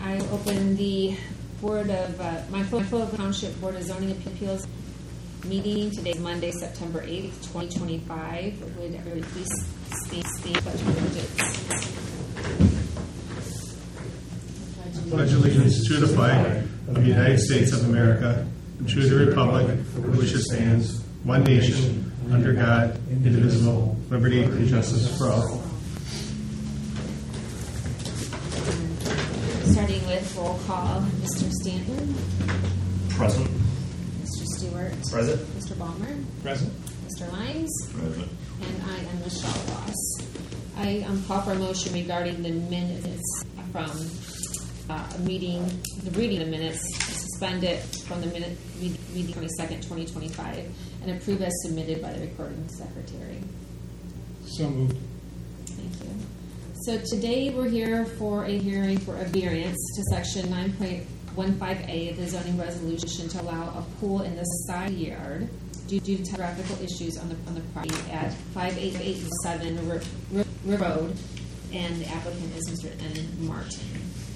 I open the Board of Mindful Township Board of Zoning Appeals meeting. Today is Monday, September 8th, 2025. Would everybody please stand pledge allegiance? Pledge allegiance to the flag of the United States of America and to the republic for which it stands, one nation, under God, indivisible, liberty and justice for all. Starting with roll call, Mr. Stanton. Present. Mr. Stewart. Present. Mr. Ballmer. Present. Mr. Lyons. Present. And I am Michelle Ross. I call for a motion regarding the minutes from a meeting, the reading of minutes, suspend it from the minute reading 22nd, 2025, and approve as submitted by the recording secretary. So moved. Thank you. So today we're here for a hearing for a variance to section 9.15A of the zoning resolution to allow a pool in the side yard due to topographical issues on the property at 5887 River Road, and the applicant is Mr. N. Martin.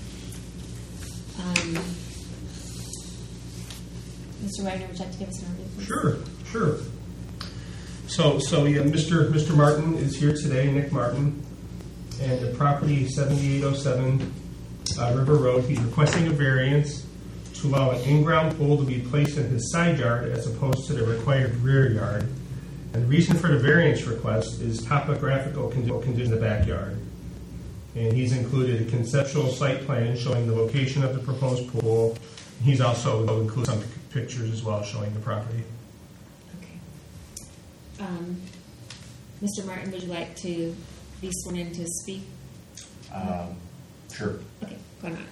Mr. Wagner, would you like to give us an overview, please? Sure. So yeah, Mr. Martin is here today, Nick Martin, and the property 7807 River Road. He's requesting a variance to allow an in-ground pool to be placed in his side yard as opposed to the required rear yard. And the reason for the variance request is topographical condition in the backyard. And he's included a conceptual site plan showing the location of the proposed pool. He's also included some pictures as well showing the property. Okay. Mr. Martin, would you like to be sworn in to speak? Sure. Okay, go on.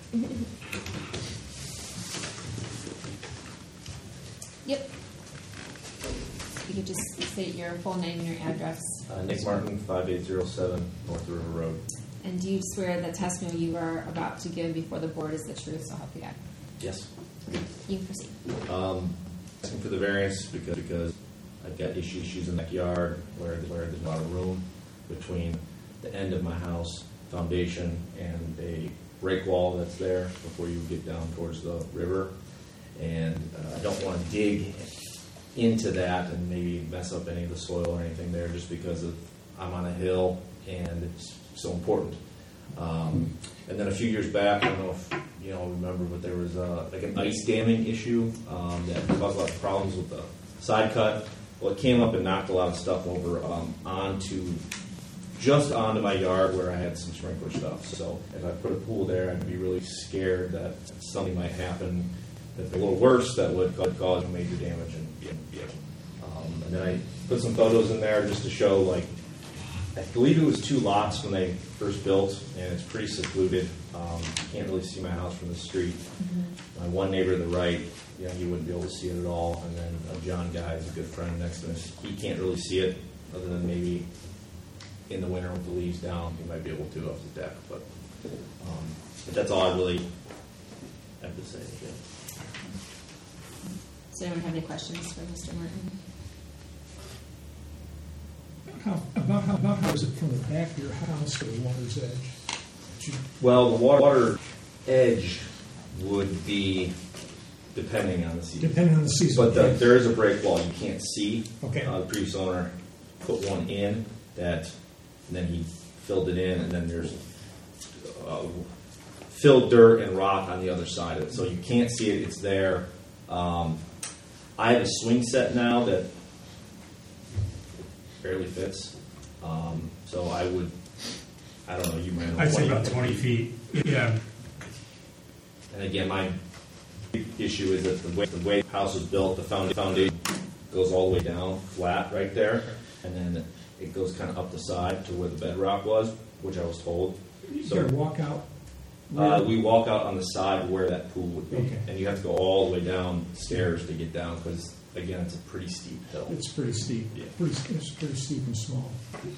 Yep. You could just state your full name and your address. Nick Martin, 5807 North River Road. And do you swear the testimony you are about to give before the board is the truth, so help you God? Yes. You can proceed. Asking for the variance because I've got issues in the backyard where there's a lot of room between the end of my house foundation and a break wall that's there before you get down towards the river. And I don't want to dig into that and maybe mess up any of the soil or anything there just because I'm on a hill and it's so important. And then a few years back, I don't know if you remember, but there was like an ice damming issue that caused a lot of problems with the side cut. Well, it came up and knocked a lot of stuff over onto my yard where I had some sprinkler stuff. So if I put a pool there, I'd be really scared that something might happen that's a little worse that would cause major damage. And then I put some photos in there just to show, I believe it was 2 lots when they first built, and it's pretty secluded. You can't really see my house from the street. Mm-hmm. My one neighbor to the right, you wouldn't be able to see it at all. And then John Guy is a good friend next to us. He can't really see it other than maybe in the winter with the leaves down. He might be able to off the deck. But that's all I really have to say. Yeah. Does anyone have any questions for Mr. Martin? How is it from the back of your house to the water's edge? Well, the water edge would be depending on the season. Depending on the season. But there is a break wall you can't see. Okay. The previous owner put one in and then he filled it in, and then there's filled dirt and rock on the other side of it. So you can't see it. It's there. I have a swing set now that barely fits. So I don't know, you might know. I'd say about 20 feet. Yeah. And again, my big issue is that the way the house was built, the foundation goes all the way down flat right there, and then it goes kind of up the side to where the bedrock was, which I was told. So you walk out? We walk out on the side where that pool would be. Okay. And you have to go all the way down stairs to get down because, again, it's a pretty steep hill. It's pretty steep. Yeah. It's pretty steep and small.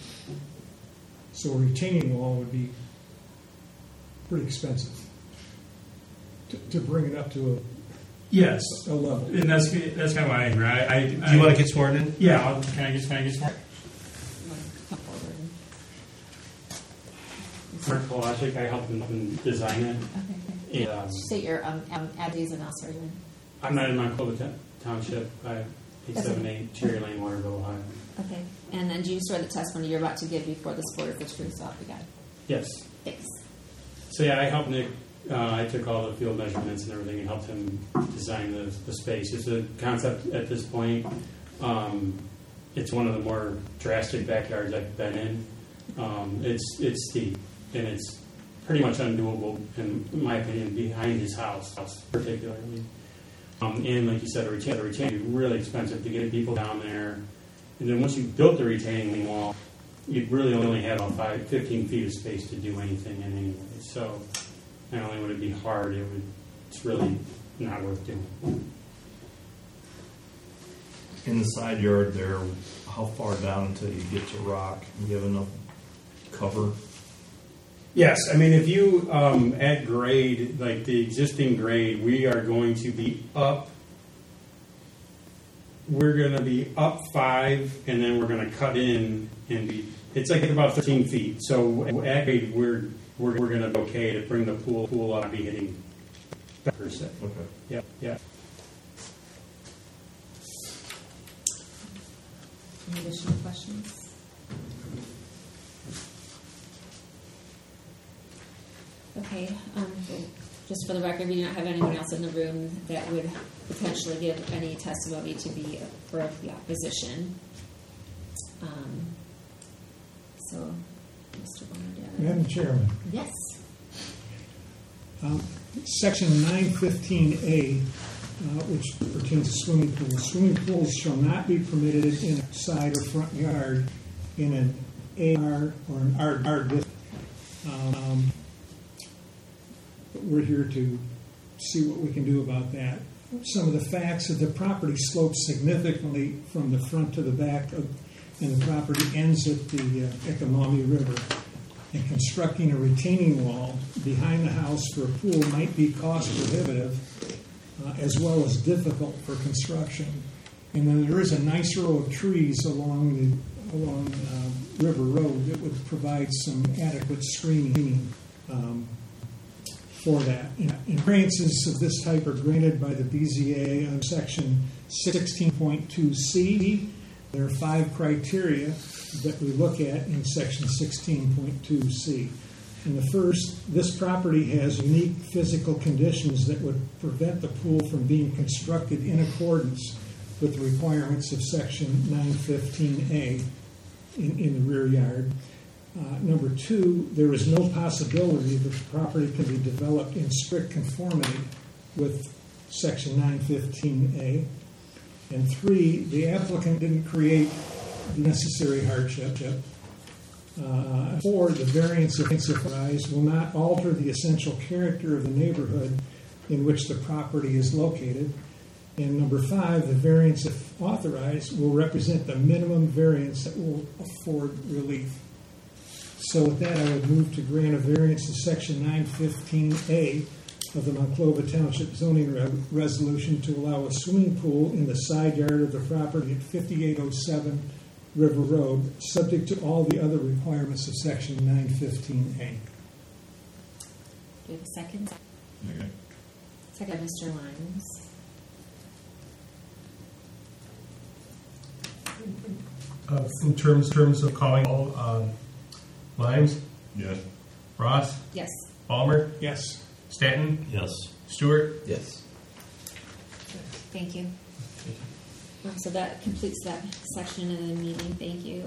So a retaining wall would be pretty expensive to bring it up to Yes. a level. And that's kind of why I agree. Do you want to get sworn in? Yeah. Can I get sworn? Come forward. Mark Polaschik, I helped him design it. Okay. And, State your address and also your. I'm not in Monclova Township. 878 Cherry Lane, Waterville, Ohio. Okay. And then do you swear the testimony you're about to give before this board is the truth, so help you God? Yes. Thanks. So yeah, I helped Nick. I took all the field measurements and everything and helped him design the space. It's a concept at this point. It's one of the more drastic backyards I've been in. It's steep and it's pretty much undoable, in my opinion, behind his house particularly. And like you said, the retaining would be really expensive to get people down there. And then once you built the retaining wall, you'd really only have about 15 feet of space to do anything in anyway. So not only would it be hard, it's really not worth doing. In the side yard there, how far down until you get to rock? You have enough cover? Yes, I mean, if you add grade, like the existing grade, we are going to be up. We're going to be up 5, and then we're going to cut in and be. It's like about 13 feet. So at grade, we're going to be okay to bring the pool up and be hitting per se. Okay. Yeah. Any additional questions? Okay, just for the record, we do not have anyone else in the room that would potentially give any testimony to be for the opposition. So, Mr. Bonner, Madam Chairman, yes. Section 915A, which pertains to swimming pools. Swimming pools shall not be permitted in a side or front yard in an AR or an R district. We're here to see what we can do about that. Some of the facts of the property slopes significantly from the front to the back, and the property ends at the Economy River. And constructing a retaining wall behind the house for a pool might be cost prohibitive, as well as difficult for construction. And then there is a nice row of trees along River Road that would provide some adequate screening for that. And variances of this type are granted by the BZA on section 16.2C. There are 5 criteria that we look at in section 16.2C. And the first, this property has unique physical conditions that would prevent the pool from being constructed in accordance with the requirements of section 915A in the rear yard. Number 2, there is no possibility that the property can be developed in strict conformity with section 915A. And 3, the applicant didn't create the necessary hardship. 4, the variance if authorized will not alter the essential character of the neighborhood in which the property is located. And number 5, the variance if authorized will represent the minimum variance that will afford relief. So with that, I would move to grant a variance to section 915A of the Monclova Township zoning resolution to allow a swimming pool in the side yard of the property at 5807 River Road, subject to all the other requirements of section 915A. Do you have a second? Okay. Second, Mr. Lyons. In terms of calling all, Lyons, Yes. Ross, Yes. Palmer, Yes. Stanton, Yes. Stewart. Yes. Thank you. So that completes that section of the meeting. Thank you.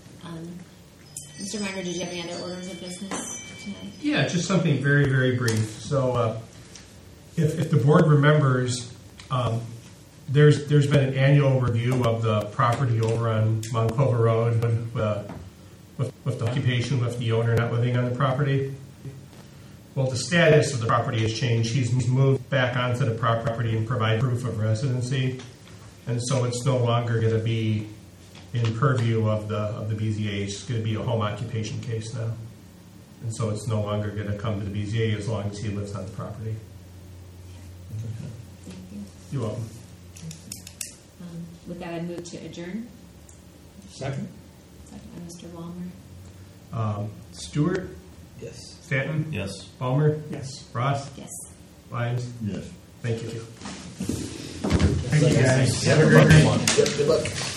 Mr. Reiner, did you have any other orders of business tonight? Yeah, just something very, very brief. So, if the board remembers, there's been an annual review of the property over on Monclova Road with the occupation, with the owner not living on the property. Well, the status of the property has changed. He's moved back onto the property and provided proof of residency, and so it's no longer going to be in purview of the BZA. It's going to be a home occupation case now, and so it's no longer going to come to the BZA as long as he lives on the property. Thank you. You're welcome. With that, I move to adjourn. Second? Second by Mr. Walmer. Stewart, Yes. Stanton, Yes. Palmer, Yes. Ross. Yes. Lyons? Yes. Thank you. Thank you, guys. Have a great one. Good luck.